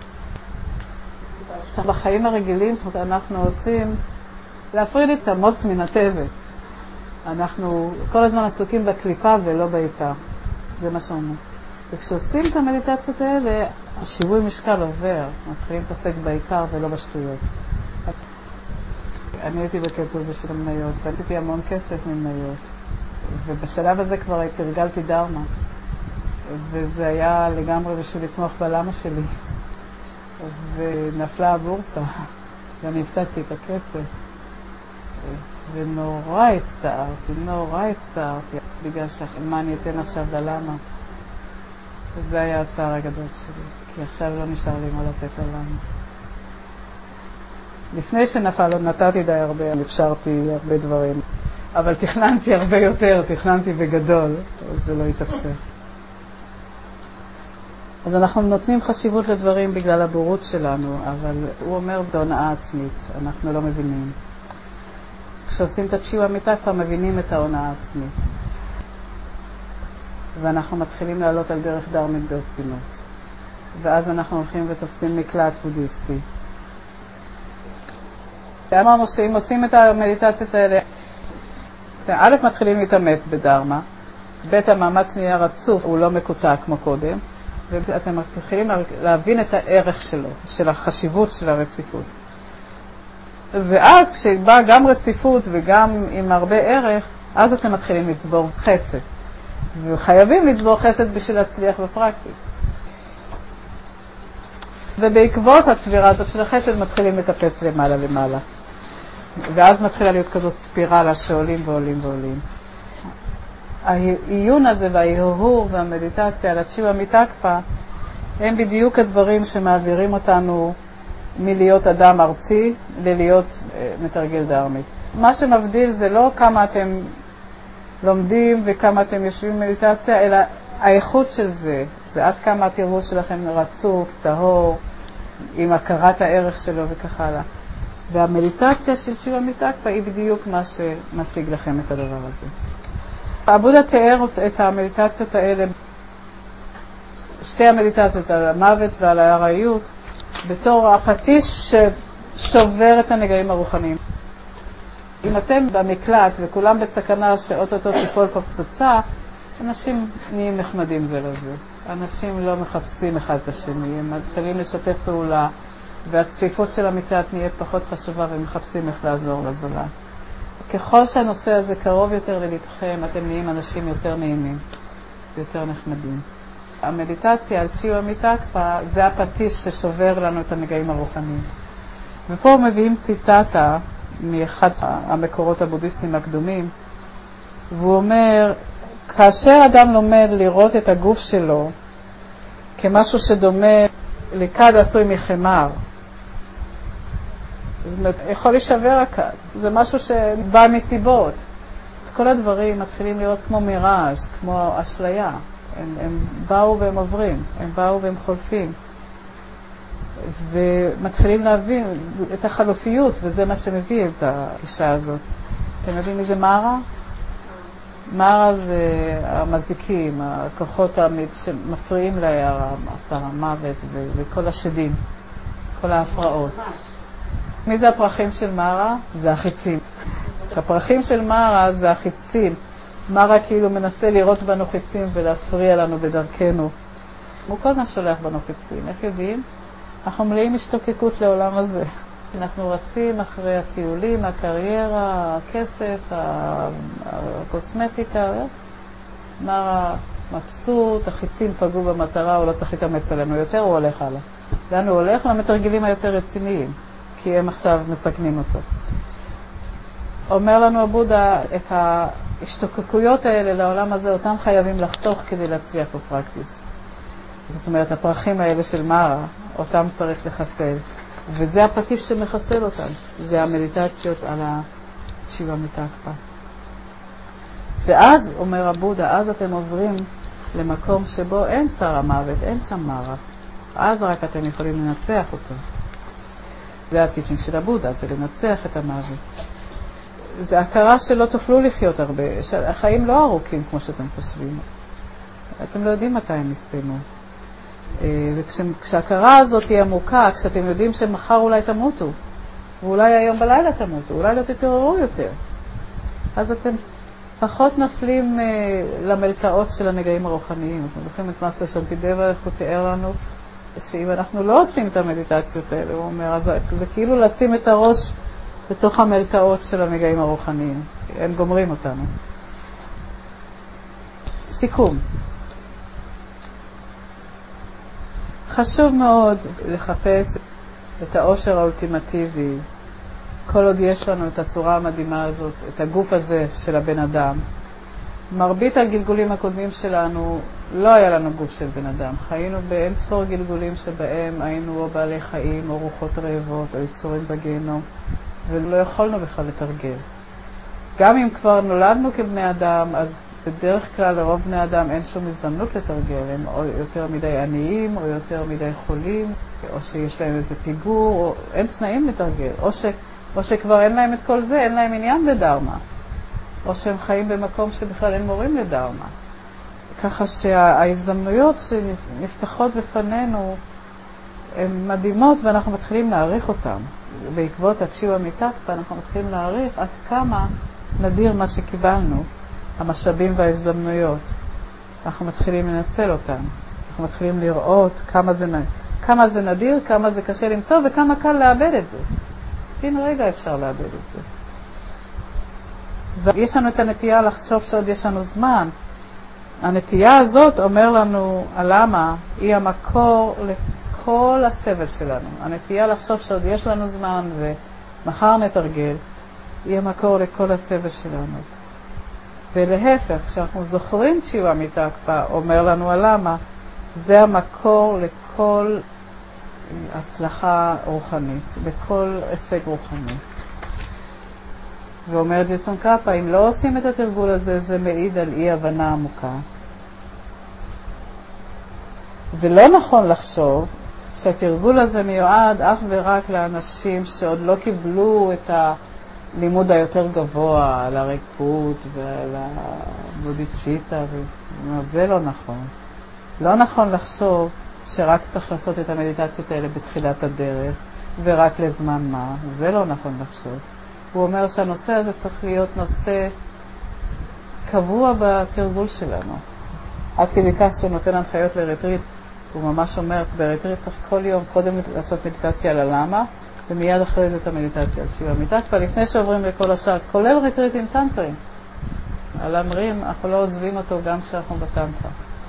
בחיים הרגילים שאנחנו עושים, להפריד את המוץ מן התבן. אנחנו כל הזמן עסוקים בקליפה ולא בעיקר. זה מה שאומר. וכשעושים את המדיטציות האלה, השיווי משקל עובר. מתחילים להתעסק בעיקר ולא בשטויות. אני הייתי בקטע של המניות, ועשיתי המון כסף ממניות. ובשלב הזה כבר התרגלתי דרמה. וזה היה לגמרי בשביל לתמוך בלמה שלי. ונפלה הבורסה, ואני הפסדתי את הכסף. ונורא הצטערתי, נורא הצטערתי, בגלל שמה אני אתן עכשיו ללמה. וזה היה הצער הגדול שלי, כי עכשיו לא נשאר לי מה לתת ללמה. לפני שנפל עוד נתתי די הרבה, אפשרתי הרבה דברים, אבל תכננתי הרבה יותר, תכננתי בגדול, אז זה לא יתאפשר. אז אנחנו נותנים חשיבות לדברים בגלל הבורות שלנו, אבל הוא אומר זה הונאה עצמית, אנחנו לא מבינים. כשעושים את התשיעו אמיתה כבר מבינים את ההונאה העצמית. ואנחנו מתחילים לעלות על דרך דרמית ברצינות. ואז אנחנו הולכים ותופסים מקלט בודהיסטי. אמרנו שאם עושים את המדיטציות האלה, א' מתחילים להתאמץ בדרמה, ב' המאמץ נהיה רצוף, הוא לא מקוטע כמו קודם, ואתם מתחילים להבין את הערך שלו, של החשיבות של הרציפות. ואז כשבא גם רציפות וגם עם הרבה ערך, אז אתם מתחילים לצבור חסד. וחייבים לצבור חסד בשביל להצליח בפרקטית. ובעקבות הצבירה הזאת של החסד מתחילים לטפס למעלה למעלה. ואז מתחילה להיות כזאת ספירלה שעולים ועולים ועולים. העיון הזה וההרהור והמדיטציה על התשיעו אמיתקפא הם בדיוק הדברים שמעבירים אותנו מלהיות אדם ארצי ללהיות מתרגל דרמי. מה שמבדיל זה לא כמה אתם לומדים וכמה אתם יושבים במדיטציה, אלא האיכות של זה. זה עד כמה התרגול שלכם רצוף, טהור, עם הכרת הערך שלו וכך הלאה. והמדיטציה של תשיעו אמיתקפא היא בדיוק מה שמשיג לכם את הדבר הזה. הבודה תיאר את המדיטציות האלה, שתי המדיטציות על המוות ועל הארעיות, בתור הפטיש ששובר את הנגעים הרוחניים. אם אתם במקלט וכולם בסכנה שאוטוטו תיפול פה פצצה, אנשים נהיים נחמדים זה לזה. אנשים לא מחפשים אחד את השני, הם מתחילים לשתף פעולה, והצפיפות של המקלט נהיית פחות חשובה ומחפשים איך לעזור לזולת. ככל שהנושא הזה קרוב יותר ללבכם, אתם נהיים אנשים יותר נעימים, יותר נחמדים. המדיטציה על תשיעו אמיתקפא זה הפטיש ששובר לנו את הנגעים הרוחניים. ופה מביאים ציטטה מאחד המקורות הבודהיסטיים הקדומים, והוא אומר, כאשר אדם לומד לראות את הגוף שלו כמשהו שדומה לכד עשוי מחמר, זאת אומרת, יכול להישבר הכד, זה משהו שבא מסיבות. כל הדברים מתחילים להיות כמו מיראז', כמו אשליה. הם, הם באו והם עוברים, הם באו והם חולפים. ומתחילים להבין את החלופיות, וזה מה שמביא את האישה הזאת. אתם יודעים איזה מערה? מרה זה המזיקים, הכוחות שמפריעים להערה, שר המוות וכל השדים, כל ההפרעות. מי זה הפרחים של מרה? זה החיצים. הפרחים של מרה זה החיצים. מרה כאילו מנסה לראות בנו חיצים ולהפריע לנו בדרכנו. הוא כל הזמן שולח בנו חיצים. איך יודעים? אנחנו מלאים השתוקקות לעולם הזה. אנחנו רצים אחרי הטיולים, הקריירה, הכסף, הקוסמטיקה. מרה מבסוט, החיצים פגעו במטרה, הוא לא צריך להתאמץ עלינו יותר, הוא הולך הלאה. לאן הוא הולך? למתרגלים היותר רציניים, כי הם עכשיו מסכנים אותו. אומר לנו הבודה, את ההשתוקקויות האלה לעולם הזה, אותם חייבים לחתוך כדי להצליח בפרקטיס. זאת אומרת, הפרחים האלה של מרה, אותם צריך לחסל. וזה הפטיש שמחסל אותם. זה המדיטציות על התשיבה מתקפה. ואז, אומר הבודה, אז אתם עוברים למקום שבו אין שר המוות, אין שם מרה. אז רק אתם יכולים לנצח אותו. זה הטיצ'ינג של הבודה, זה לנצח את המוות. זה הכרה שלא תוכלו לחיות הרבה. החיים לא ארוכים כמו שאתם חושבים. אתם לא יודעים מתי הם יסתיימו. וכשהכרה הזאת היא עמוקה, כשאתם יודעים שמחר אולי תמותו, ואולי היום בלילה תמותו, אולי לא תתעוררו יותר, אז אתם פחות נפלים למלטעות של הנגעים הרוחניים. אתם זוכרים את מאסטר שנטידבה, איך הוא תיאר לנו שאם אנחנו לא עושים את המדיטציות האלה, הוא אומר, אז זה כאילו לשים את הראש בתוך המלטעות של הנגעים הרוחניים. הם גומרים אותנו. סיכום. חשוב מאוד לחפש את האושר האולטימטיבי, כל עוד יש לנו את הצורה המדהימה הזאת, את הגוף הזה של הבן אדם. מרבית הגלגולים הקודמים שלנו, לא היה לנו גוף של בן אדם. חיינו באין ספור גלגולים שבהם היינו או בעלי חיים, או רוחות רעבות, או יצורים בגיהנום, ולא יכולנו בכלל לתרגל. גם אם כבר נולדנו כבני אדם, אז בדרך כלל לרוב בני אדם אין שום הזדמנות לתרגל. הם או יותר מדי עניים, או יותר מדי חולים, או שיש להם איזה פיגור, או אין תנאים לתרגל. או, ש, או שכבר אין להם את כל זה, אין להם עניין לדרמה. או שהם חיים במקום שבכלל אין מורים לדרמה. ככה שההזדמנויות שנפתחות בפנינו הן מדהימות, ואנחנו מתחילים להעריך אותן. בעקבות התשיבה מתקפה אנחנו מתחילים להעריך עד כמה נדיר מה שקיבלנו, המשאבים וההזדמנויות. אנחנו מתחילים לנצל אותן. אנחנו מתחילים לראות כמה זה, כמה זה נדיר, כמה זה קשה למצוא, וכמה קל לאבד את זה. הנה רגע אפשר לאבד את זה. ויש לנו את הנטייה לחשוב שעוד יש לנו זמן. הנטייה הזאת אומר לנו למה היא המקור לכל הסבל שלנו. הנטייה לחשוב שעוד יש לנו זמן ומחר נתרגל, היא המקור לכל הסבל שלנו. ולהפך, כשאנחנו זוכרים תשיבה מתקפה, אומר לנו למה, זה המקור לכל הצלחה רוחנית, לכל הישג רוחני. ואומר ג'ייסון קאפה, אם לא עושים את התרגול הזה, זה מעיד על אי הבנה עמוקה. ולא נכון לחשוב שהתרגול הזה מיועד אך ורק לאנשים שעוד לא קיבלו את הלימוד היותר גבוה, על הריקות ועל הבודיצ'יטה, זה לא נכון. לא נכון לחשוב שרק צריך לעשות את המדיטציות האלה בתחילת הדרך, ורק לזמן מה. זה לא נכון לחשוב. הוא אומר שהנושא הזה צריך להיות נושא קבוע בתרגול שלנו. עד כדי כך שהוא נותן הנחיות לרטריט, הוא ממש אומר, ברטריט צריך כל יום קודם לעשות מדיטציה על הלמה, ומיד אחרי זה את המדיטציה על תשיבה מתקפה, לפני שעוברים לכל השאר, כולל רטריטים טנטרים. על המרים, אנחנו לא עוזבים אותו גם כשאנחנו בטנטרה.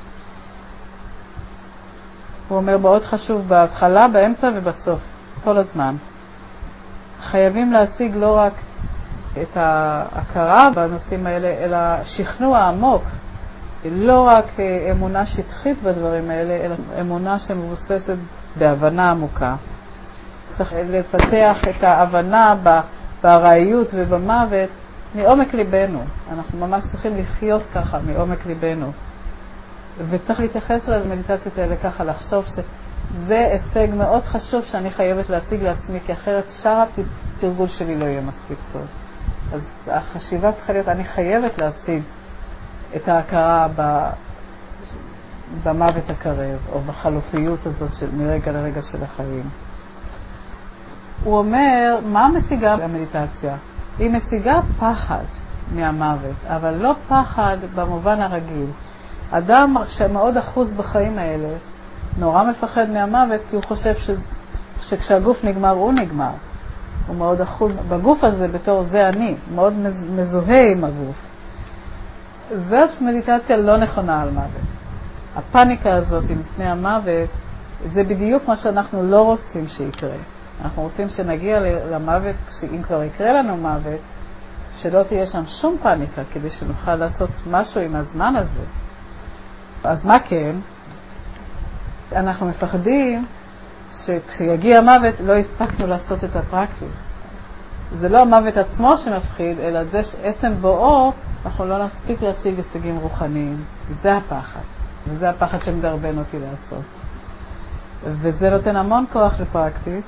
הוא אומר, מאוד חשוב בהתחלה, באמצע ובסוף, כל הזמן. חייבים להשיג לא רק את ההכרה בנושאים האלה, אלא שכנוע עמוק. לא רק אמונה שטחית בדברים האלה, אלא אמונה שמבוססת בהבנה עמוקה. צריך לפתח את ההבנה בראיות ובמוות מעומק ליבנו. אנחנו ממש צריכים לחיות ככה מעומק ליבנו. וצריך להתייחס למדיטציות האלה ככה, לחשוב שזה הישג מאוד חשוב שאני חייבת להשיג לעצמי, כי אחרת שאר התרגול שלי לא יהיה מספיק טוב. אז החשיבה צריכה להיות, אני חייבת להשיג את ההכרה ב... במוות הקרב, או בחלופיות הזאת של מרגע לרגע של החיים. הוא אומר, מה משיגה המדיטציה? היא משיגה פחד מהמוות, אבל לא פחד במובן הרגיל. אדם שמאוד אחוז בחיים האלה, נורא מפחד מהמוות, כי הוא חושב ש... שכשהגוף נגמר, הוא נגמר. הוא מאוד אחוז בגוף הזה בתור זה אני, מאוד מזוהה עם הגוף. זאת מדיטציה לא נכונה על מוות. הפאניקה הזאת מפני המוות, זה בדיוק מה שאנחנו לא רוצים שיקרה. אנחנו רוצים שנגיע למוות, שאם כבר יקרה לנו מוות, שלא תהיה שם שום פאניקה, כדי שנוכל לעשות משהו עם הזמן הזה. אז מה כן? אנחנו מפחדים שכשיגיע המוות לא הספקנו לעשות את הפרקטיס. זה לא המוות עצמו שמפחיד, אלא זה שעצם בואו אנחנו לא נספיק להשיג הישגים רוחניים. זה הפחד. וזה הפחד שמדרבן אותי לעשות. וזה נותן המון כוח לפרקטיס,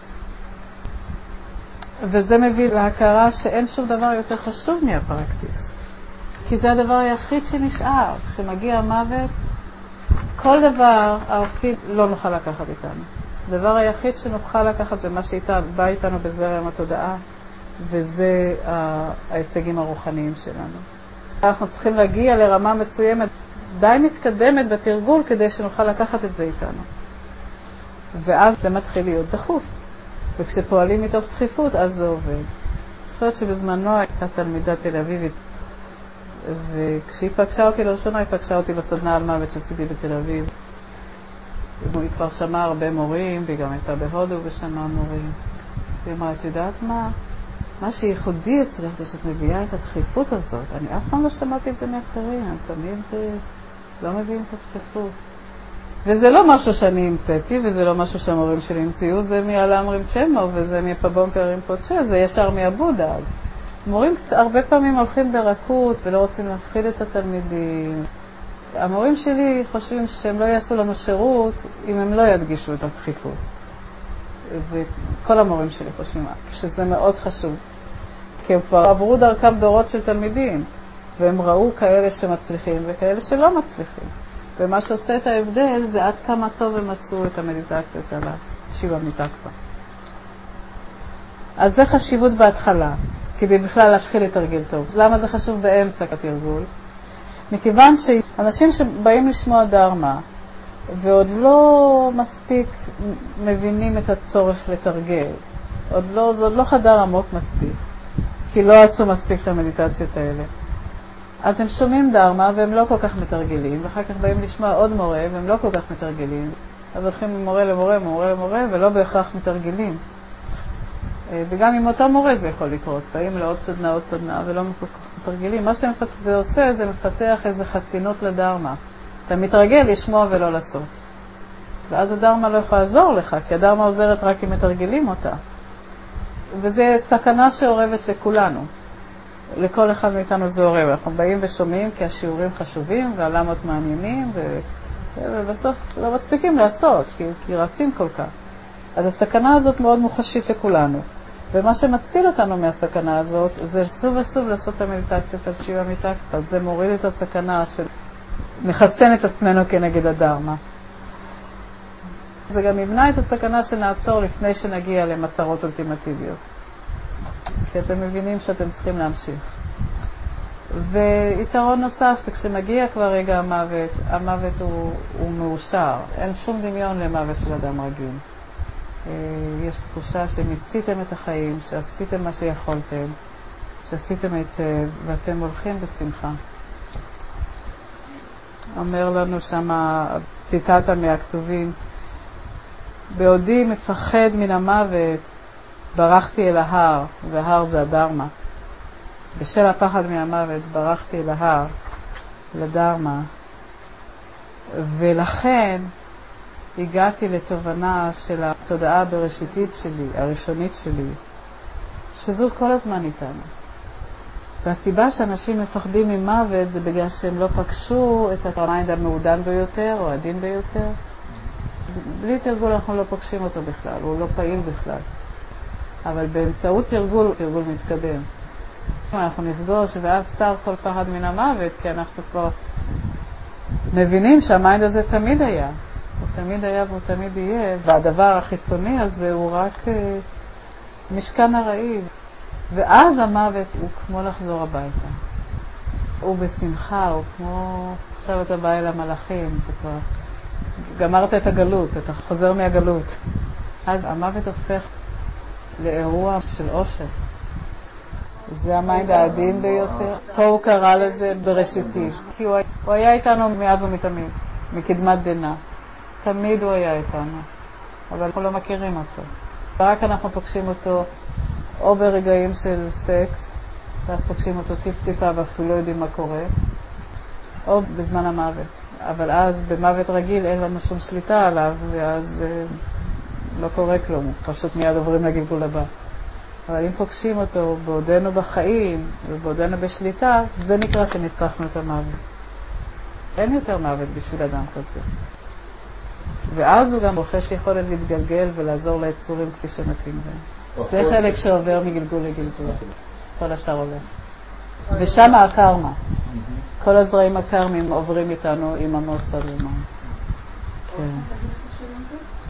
וזה מביא להכרה שאין שום דבר יותר חשוב מהפרקטיס. כי זה הדבר היחיד שנשאר. כשמגיע המוות, כל דבר האופי לא נוכל לקחת איתנו. הדבר היחיד שנוכל לקחת זה מה שבא איתנו בזרם התודעה, וזה ההישגים הרוחניים שלנו. אנחנו צריכים להגיע לרמה מסוימת, די מתקדמת בתרגול, כדי שנוכל לקחת את זה איתנו. ואז זה מתחיל להיות דחוף. וכשפועלים מתוך דחיפות, אז זה עובד. אני חושבת שבזמנו הייתה תלמידה תל אביבית, וכשהיא פגשה אותי לראשונה, היא פגשה אותי בסדנה על מוות שעשיתי בתל אביב. היא כבר שמעה הרבה מורים, והיא גם הייתה בהודו ושמעה מורים. והיא אמרה, את יודעת מה? מה שייחודי אצלך זה שאת מביאה את הדחיפות הזאת. אני אף פעם לא שמעתי את זה מאחרים, אני תמיד לא מביאים את הדחיפות. וזה לא משהו שאני המצאתי, וזה לא משהו שהמורים שלי המציאו, זה מעלם רימצ'מו, וזה מפבונקה רימפוצ'ה, זה ישר מהבודה. מורים הרבה פעמים הולכים ברכות ולא רוצים להפחיד את התלמידים. המורים שלי חושבים שהם לא יעשו לנו שירות אם הם לא ידגישו את הדחיפות. וכל המורים שלי חושבים שזה מאוד חשוב. כי הם כבר עברו דרכם דורות של תלמידים, והם ראו כאלה שמצליחים וכאלה שלא מצליחים. ומה שעושה את ההבדל זה עד כמה טוב הם עשו את המדיטציות על השיבה מיטקפה. אז זה חשיבות בהתחלה, כדי בכלל להתחיל לתרגל טוב. למה זה חשוב באמצע התרגול? מכיוון שאנשים שבאים לשמוע דרמה, ועוד לא מספיק מבינים את הצורך לתרגל, עוד לא, זה עוד לא חדר עמוק מספיק, כי לא עשו מספיק את המדיטציות האלה. אז הם שומעים דרמה והם לא כל כך מתרגלים, ואחר כך באים לשמוע עוד מורה והם לא כל כך מתרגלים. אז הולכים ממורה למורה, ממורה למורה, ולא בהכרח מתרגלים. וגם עם אותו מורה זה יכול לקרות, באים לעוד סדנה, עוד סדנה, ולא כל כך מתרגלים. מה שזה עושה זה מפתח איזו חסינות לדרמה. אתה מתרגל לשמוע ולא לעשות. ואז הדרמה לא יכולה לעזור לך, כי הדרמה עוזרת רק אם מתרגלים אותה. וזה סכנה שעורבת לכולנו. לכל אחד מאיתנו זה עורב. אנחנו באים ושומעים כי השיעורים חשובים והלמות מעניינים, ו... ובסוף לא מספיקים לעשות, כי, כי רצים כל כך. אז הסכנה הזאת מאוד מוחשית לכולנו. ומה שמציל אותנו מהסכנה הזאת, זה סוב וסוב לעשות את המדיטציות על שיבה מיטקפה. זה מוריד את הסכנה של מחסן את עצמנו כנגד הדרמה. זה גם ימנע את הסכנה שנעצור לפני שנגיע למטרות אולטימטיביות. כי אתם מבינים שאתם צריכים להמשיך. ויתרון נוסף זה כשמגיע כבר רגע המוות, המוות הוא, הוא מאושר. אין שום דמיון למוות של אדם רגיל. יש תחושה שמיציתם את החיים, שעשיתם מה שיכולתם, שעשיתם היטב, ואתם הולכים בשמחה. אומר לנו שם ציטטה מהכתובים, בעודי מפחד מן המוות, ברחתי אל ההר, וההר זה הדרמה. בשל הפחד מהמוות ברחתי אל ההר, לדרמה, ולכן הגעתי לתובנה של התודעה הבראשיתית שלי, הראשונית שלי, שזאת כל הזמן איתנו. והסיבה שאנשים מפחדים ממוות זה בגלל שהם לא פגשו את המיינד המעודן ביותר או הדין ביותר. בלי תרגול אנחנו לא פוגשים אותו בכלל, הוא לא פעיל בכלל. אבל באמצעות תרגול, תרגול מתקדם. אנחנו נפגוש ואז סתר כל פחד מן המוות, כי אנחנו כבר מבינים שהמיינד הזה תמיד היה. הוא תמיד היה והוא תמיד יהיה, והדבר החיצוני הזה הוא רק אה, משכן הרעיל. ואז המוות הוא כמו לחזור הביתה. הוא בשמחה, הוא כמו... עכשיו אתה בא אל המלאכים, זה כבר... גמרת את הגלות, אתה חוזר מהגלות. אז המוות הופך לאירוע של אושר. זה המיינד העדין ביותר. פה הוא קרא לזה בראשיתי. כי הוא, הוא היה איתנו מאז ומתמיד, מקדמת דנא. תמיד הוא היה איתנו, אבל אנחנו לא מכירים אותו. רק אנחנו פוגשים אותו או ברגעים של סקס, ואז פוגשים אותו טיפ-טיפה ואפילו לא יודעים מה קורה, או בזמן המוות. אבל אז במוות רגיל אין לנו שום שליטה עליו, ואז אה, לא קורה כלום, פשוט מיד עוברים לגלגול הבא. אבל אם פוגשים אותו בעודנו בחיים ובעודנו בשליטה, זה נקרא שניצחנו את המוות. אין יותר מוות בשביל אדם כזה. ואז הוא גם רוכש יכולת להתגלגל ולעזור ליצורים כפי שמתאים בהם. זה חלק שעובר מגלגול לגלגול. כל השאר עובר. ושם הקרמה. כל הזרעים הקרמים עוברים איתנו עם המוסר למען.